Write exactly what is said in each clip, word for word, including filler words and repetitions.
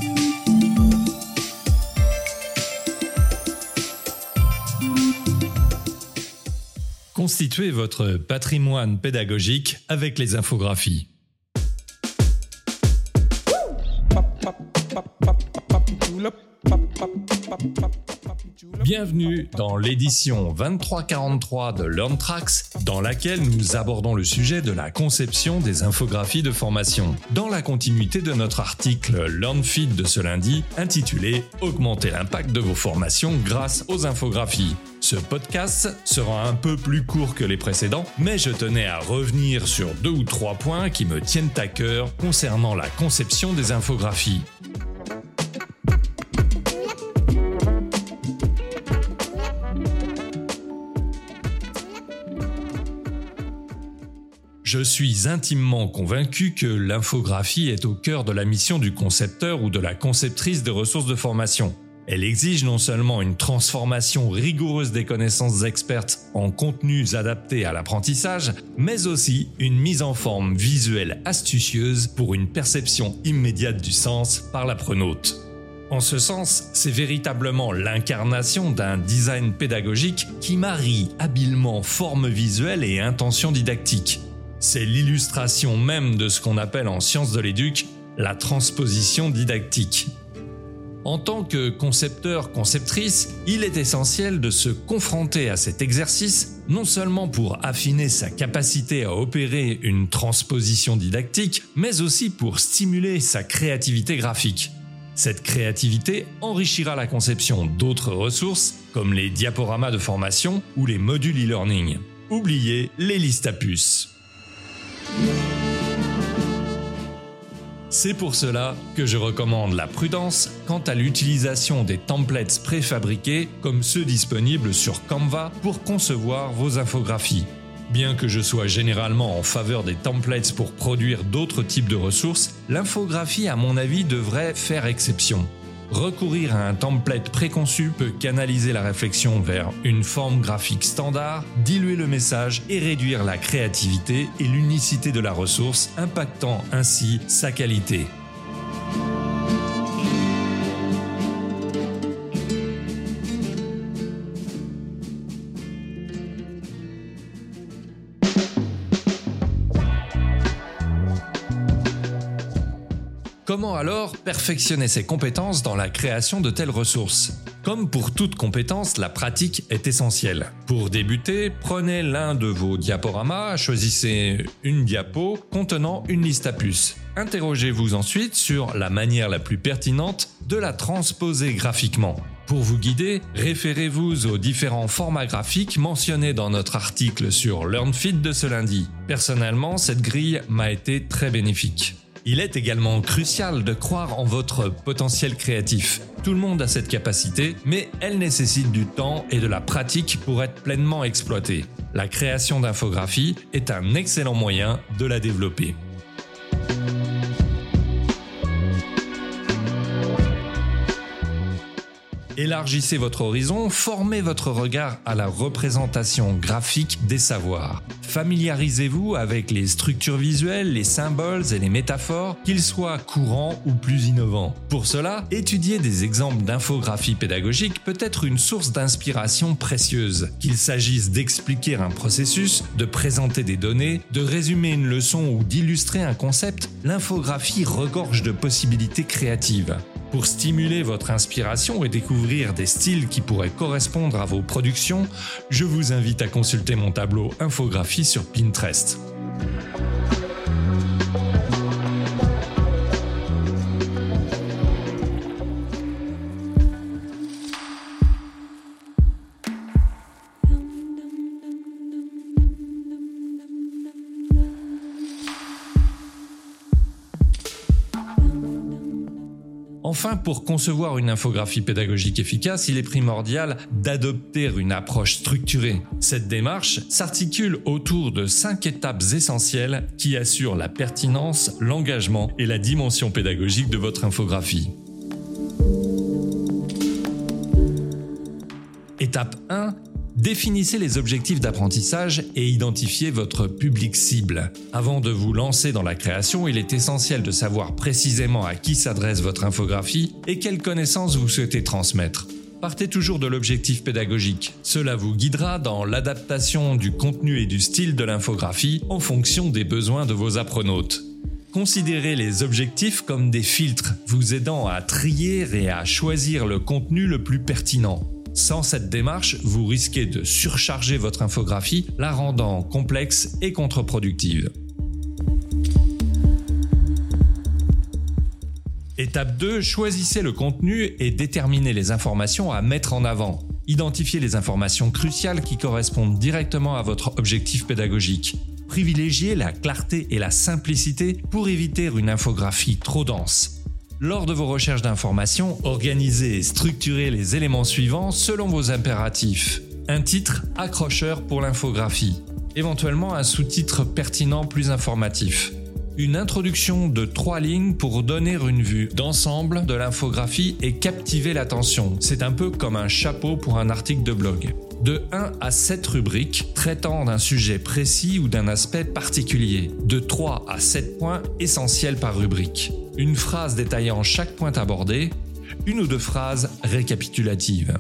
Constituez votre patrimoine pédagogique avec les infographies. Bienvenue dans l'édition vingt-trois quarante-trois de LearnTracks, dans laquelle nous abordons le sujet de la conception des infographies de formation, dans la continuité de notre article LearnFeed de ce lundi, intitulé « Augmenter l'impact de vos formations grâce aux infographies ». Ce podcast sera un peu plus court que les précédents, mais je tenais à revenir sur deux ou trois points qui me tiennent à cœur concernant la conception des infographies. Je suis intimement convaincu que l'infographie est au cœur de la mission du concepteur ou de la conceptrice de ressources de formation. Elle exige non seulement une transformation rigoureuse des connaissances expertes en contenus adaptés à l'apprentissage, mais aussi une mise en forme visuelle astucieuse pour une perception immédiate du sens par l'apprenaute. En ce sens, c'est véritablement l'incarnation d'un design pédagogique qui marie habilement forme visuelle et intention didactique. C'est l'illustration même de ce qu'on appelle en sciences de l'éduc la transposition didactique. En tant que concepteur-conceptrice, il est essentiel de se confronter à cet exercice, non seulement pour affiner sa capacité à opérer une transposition didactique, mais aussi pour stimuler sa créativité graphique. Cette créativité enrichira la conception d'autres ressources, comme les diaporamas de formation ou les modules e-learning. Oubliez les listes à puces. C'est pour cela que je recommande la prudence quant à l'utilisation des templates préfabriqués comme ceux disponibles sur Canva pour concevoir vos infographies. Bien que je sois généralement en faveur des templates pour produire d'autres types de ressources, l'infographie à mon avis devrait faire exception. Recourir à un template préconçu peut canaliser la réflexion vers une forme graphique standard, diluer le message et réduire la créativité et l'unicité de la ressource, impactant ainsi sa qualité. Comment alors perfectionner ses compétences dans la création de telles ressources ? Comme pour toute compétence, la pratique est essentielle. Pour débuter, prenez l'un de vos diaporamas, choisissez une diapo contenant une liste à puces. Interrogez-vous ensuite sur la manière la plus pertinente de la transposer graphiquement. Pour vous guider, référez-vous aux différents formats graphiques mentionnés dans notre article sur LearnFeed de ce lundi. Personnellement, cette grille m'a été très bénéfique. Il est également crucial de croire en votre potentiel créatif. Tout le monde a cette capacité, mais elle nécessite du temps et de la pratique pour être pleinement exploitée. La création d'infographies est un excellent moyen de la développer. Élargissez votre horizon, formez votre regard à la représentation graphique des savoirs. Familiarisez-vous avec les structures visuelles, les symboles et les métaphores, qu'ils soient courants ou plus innovants. Pour cela, étudier des exemples d'infographie pédagogique peut être une source d'inspiration précieuse. Qu'il s'agisse d'expliquer un processus, de présenter des données, de résumer une leçon ou d'illustrer un concept, l'infographie regorge de possibilités créatives. Pour stimuler votre inspiration et découvrir des styles qui pourraient correspondre à vos productions, je vous invite à consulter mon tableau infographie sur Pinterest. Enfin, pour concevoir une infographie pédagogique efficace, il est primordial d'adopter une approche structurée. Cette démarche s'articule autour de cinq étapes essentielles qui assurent la pertinence, l'engagement et la dimension pédagogique de votre infographie. Étape un. Définissez les objectifs d'apprentissage et identifiez votre public cible. Avant de vous lancer dans la création, il est essentiel de savoir précisément à qui s'adresse votre infographie et quelles connaissances vous souhaitez transmettre. Partez toujours de l'objectif pédagogique. Cela vous guidera dans l'adaptation du contenu et du style de l'infographie en fonction des besoins de vos appronautes. Considérez les objectifs comme des filtres, vous aidant à trier et à choisir le contenu le plus pertinent. Sans cette démarche, vous risquez de surcharger votre infographie, la rendant complexe et contre-productive. Étape deux, choisissez le contenu et déterminez les informations à mettre en avant. Identifiez les informations cruciales qui correspondent directement à votre objectif pédagogique. Privilégiez la clarté et la simplicité pour éviter une infographie trop dense. Lors de vos recherches d'informations, organisez et structurez les éléments suivants selon vos impératifs. Un titre accrocheur pour l'infographie. Éventuellement un sous-titre pertinent plus informatif. Une introduction de trois lignes pour donner une vue d'ensemble de l'infographie et captiver l'attention. C'est un peu comme un chapeau pour un article de blog. De un à sept rubriques traitant d'un sujet précis ou d'un aspect particulier. De trois à sept points essentiels par rubrique. Une phrase détaillant chaque point abordé. Une ou deux phrases récapitulatives.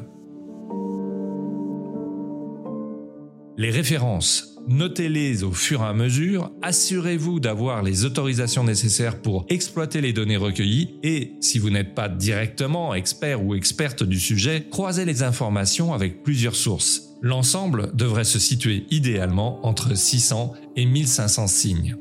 Les références. Notez-les au fur et à mesure, assurez-vous d'avoir les autorisations nécessaires pour exploiter les données recueillies et, si vous n'êtes pas directement expert ou experte du sujet, croisez les informations avec plusieurs sources. L'ensemble devrait se situer idéalement entre six cents et mille cinq cents signes.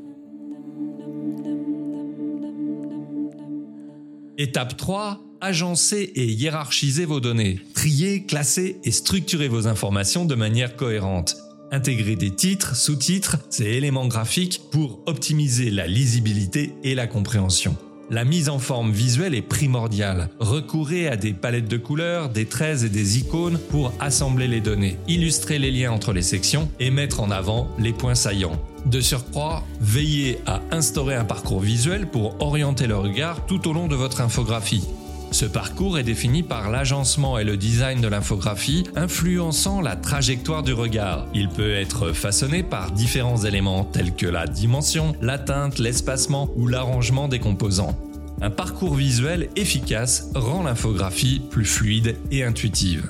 Étape trois. Agencez et hiérarchisez vos données. Triez, classez et structurez vos informations de manière cohérente. Intégrez des titres, sous-titres et éléments graphiques pour optimiser la lisibilité et la compréhension. La mise en forme visuelle est primordiale. Recourez à des palettes de couleurs, des traits et des icônes pour assembler les données, illustrer les liens entre les sections et mettre en avant les points saillants. De surcroît, veillez à instaurer un parcours visuel pour orienter le regard tout au long de votre infographie. Ce parcours est défini par l'agencement et le design de l'infographie, influençant la trajectoire du regard. Il peut être façonné par différents éléments tels que la dimension, la teinte, l'espacement ou l'arrangement des composants. Un parcours visuel efficace rend l'infographie plus fluide et intuitive.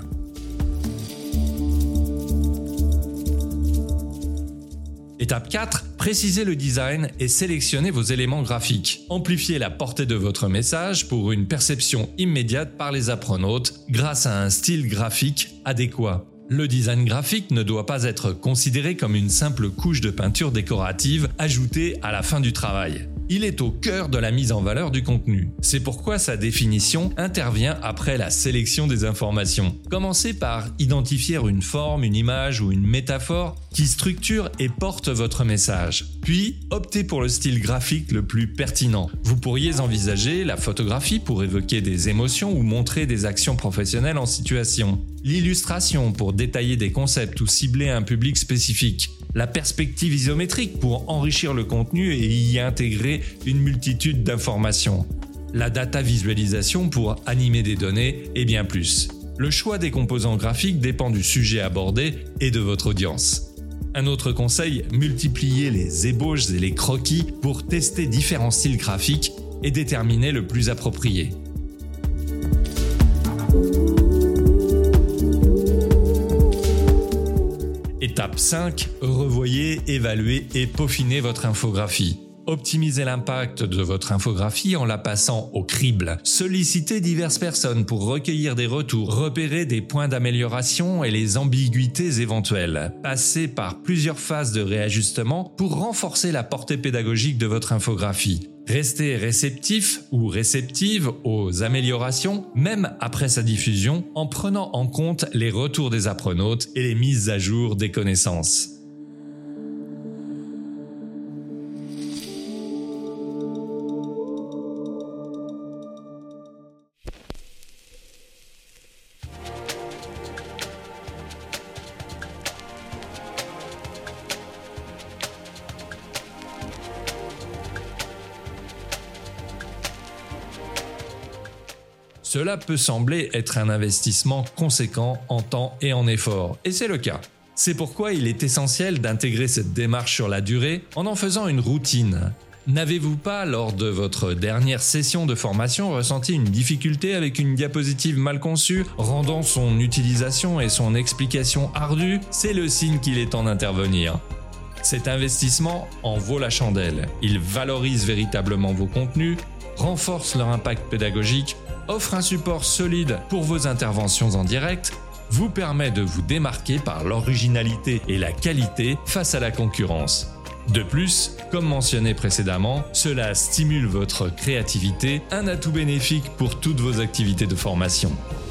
Étape quatre. Précisez le design et sélectionnez vos éléments graphiques. Amplifiez la portée de votre message pour une perception immédiate par les appronautes grâce à un style graphique adéquat. Le design graphique ne doit pas être considéré comme une simple couche de peinture décorative ajoutée à la fin du travail. Il est au cœur de la mise en valeur du contenu. C'est pourquoi sa définition intervient après la sélection des informations. Commencez par identifier une forme, une image ou une métaphore qui structure et porte votre message. Puis, optez pour le style graphique le plus pertinent. Vous pourriez envisager la photographie pour évoquer des émotions ou montrer des actions professionnelles en situation. L'illustration pour détailler des concepts ou cibler un public spécifique. La perspective isométrique pour enrichir le contenu et y intégrer une multitude d'informations. La data visualisation pour animer des données et bien plus. Le choix des composants graphiques dépend du sujet abordé et de votre audience. Un autre conseil, multipliez les ébauches et les croquis pour tester différents styles graphiques et déterminer le plus approprié. Étape cinq. Revoyez, évaluez et peaufinez votre infographie. Optimisez l'impact de votre infographie en la passant au crible. Sollicitez diverses personnes pour recueillir des retours, repérer des points d'amélioration et les ambiguïtés éventuelles. Passez par plusieurs phases de réajustement pour renforcer la portée pédagogique de votre infographie. Restez réceptif ou réceptive aux améliorations, même après sa diffusion, en prenant en compte les retours des appronautes et les mises à jour des connaissances. Cela peut sembler être un investissement conséquent en temps et en effort, et c'est le cas. C'est pourquoi il est essentiel d'intégrer cette démarche sur la durée en en faisant une routine. N'avez-vous pas, lors de votre dernière session de formation, ressenti une difficulté avec une diapositive mal conçue, rendant son utilisation et son explication ardues? C'est le signe qu'il est temps d'intervenir. Cet investissement en vaut la chandelle. Il valorise véritablement vos contenus, renforce leur impact pédagogique, offre un support solide pour vos interventions en direct, vous permet de vous démarquer par l'originalité et la qualité face à la concurrence. De plus, comme mentionné précédemment, cela stimule votre créativité, un atout bénéfique pour toutes vos activités de formation.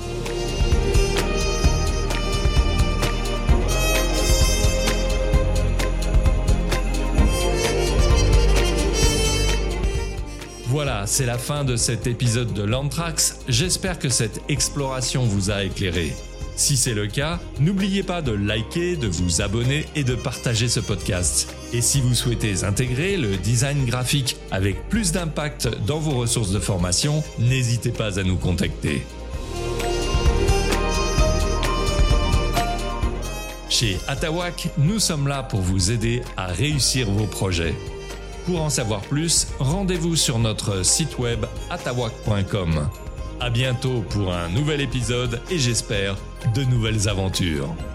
Voilà, c'est la fin de cet épisode de Landtrax. J'espère que cette exploration vous a éclairé. Si c'est le cas, n'oubliez pas de liker, de vous abonner et de partager ce podcast. Et si vous souhaitez intégrer le design graphique avec plus d'impact dans vos ressources de formation, n'hésitez pas à nous contacter. Chez Atawak, nous sommes là pour vous aider à réussir vos projets. Pour en savoir plus, rendez-vous sur notre site web atawak point com. À bientôt pour un nouvel épisode et j'espère de nouvelles aventures.